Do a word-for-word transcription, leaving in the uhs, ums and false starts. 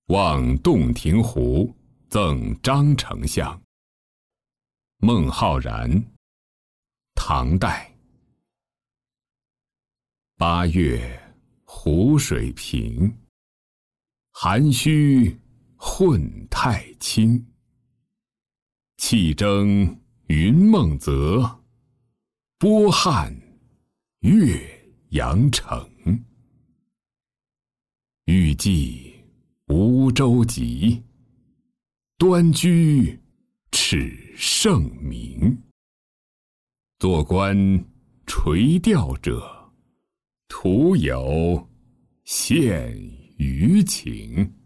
望洞庭湖，赠张丞相。孟浩然，唐代。八月湖水平，涵虚混太清。气蒸云梦泽，波撼岳阳城。欲济无舟楫，端居耻圣明。坐观垂钓者，徒有羡鱼情。